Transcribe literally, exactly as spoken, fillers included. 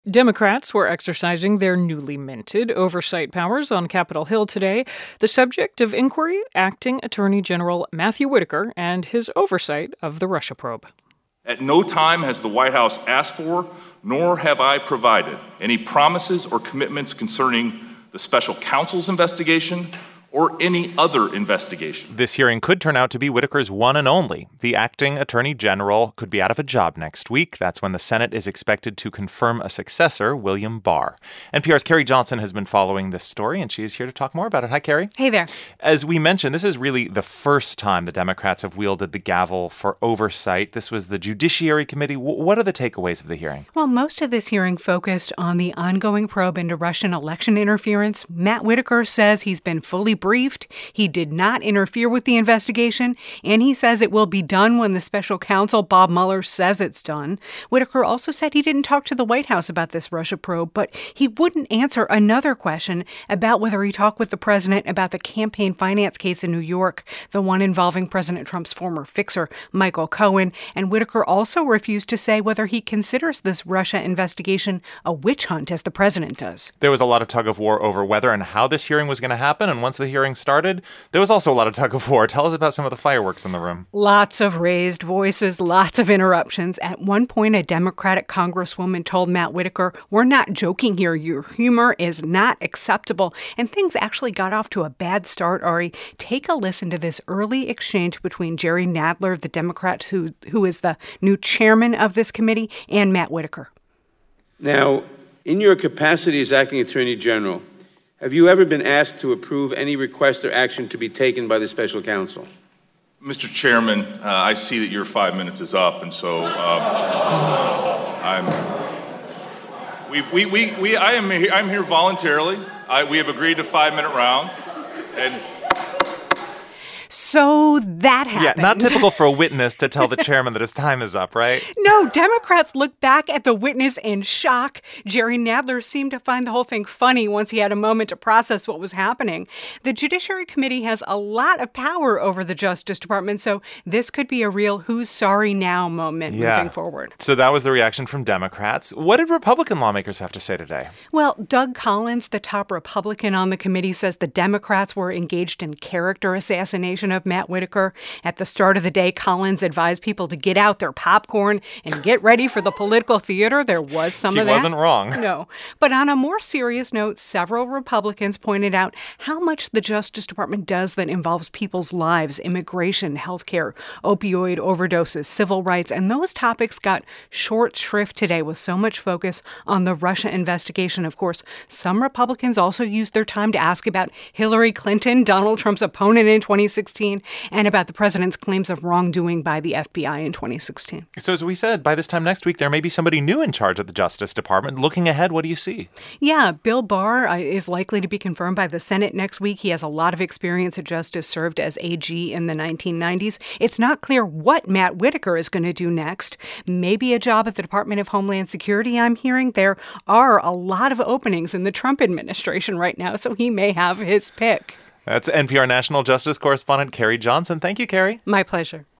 Democrats were exercising their newly minted oversight powers on Capitol Hill today. The subject of inquiry, Acting Attorney General Matthew Whitaker and his oversight of the Russia probe. At no time has the White House asked for, nor have I provided, any promises or commitments concerning the special counsel's investigation or any other investigation. This hearing could turn out to be Whitaker's one and only. The acting attorney general could be out of a job next week. That's when the Senate is expected to confirm a successor, William Barr. N P R's Carrie Johnson has been following this story, and she is here to talk more about it. Hi, Carrie. Hey there. As we mentioned, this is really the first time the Democrats have wielded the gavel for oversight. This was the Judiciary Committee. What are the takeaways of the hearing? Well, most of this hearing focused on the ongoing probe into Russian election interference. Matt Whitaker says he's been fully briefed. He did not interfere with the investigation, and he says it will be done when the special counsel, Bob Mueller, says it's done. Whitaker also said he didn't talk to the White House about this Russia probe, but he wouldn't answer another question about whether he talked with the president about the campaign finance case in New York, the one involving President Trump's former fixer, Michael Cohen. And Whitaker also refused to say whether he considers this Russia investigation a witch hunt, as the president does. There was a lot of tug of war over whether and how this hearing was going to happen, and once the hearing started, there was also a lot of tug of war. Tell us about some of the fireworks in the room. Lots of raised voices, lots of interruptions. At one point, a Democratic congresswoman told Matt Whitaker, "We're not joking here. Your humor is not acceptable." And things actually got off to a bad start, Ari. Take a listen to this early exchange between Jerry Nadler, the Democrat who, who is the new chairman of this committee, and Matt Whitaker. Now, in your capacity as acting attorney general, have you ever been asked to approve any request or action to be taken by the special counsel? Mister Chairman, uh, I see that your five minutes is up, and so uh, I'm. We, we, we, we, I am here, I'm here voluntarily. I, we have agreed to five-minute rounds, and. So that happened. Yeah, not typical for a witness to tell the chairman that his time is up, right? No, Democrats looked back at the witness in shock. Jerry Nadler seemed to find the whole thing funny once he had a moment to process what was happening. The Judiciary Committee has a lot of power over the Justice Department, so this could be a real who's sorry now moment yeah. moving forward. So that was the reaction from Democrats. What did Republican lawmakers have to say today? Well, Doug Collins, the top Republican on the committee, says the Democrats were engaged in character assassination of Matt Whitaker. At the start of the day, Collins advised people to get out their popcorn and get ready for the political theater. There was some he of that. He wasn't wrong. No. But on a more serious note, several Republicans pointed out how much the Justice Department does that involves people's lives, immigration, healthcare, opioid overdoses, civil rights, and those topics got short shrift today with so much focus on the Russia investigation. Of course, some Republicans also used their time to ask about Hillary Clinton, Donald Trump's opponent in twenty sixteen, and about the president's claims of wrongdoing by the F B I in twenty sixteen. So as we said, by this time next week, there may be somebody new in charge of the Justice Department. Looking ahead, what do you see? Yeah, Bill Barr uh, is likely to be confirmed by the Senate next week. He has a lot of experience at Justice, served as A G in the nineteen nineties. It's not clear what Matt Whitaker is going to do next. Maybe a job at the Department of Homeland Security, I'm hearing. There are a lot of openings in the Trump administration right now, so he may have his pick. That's N P R National Justice Correspondent Carrie Johnson. Thank you, Carrie. My pleasure.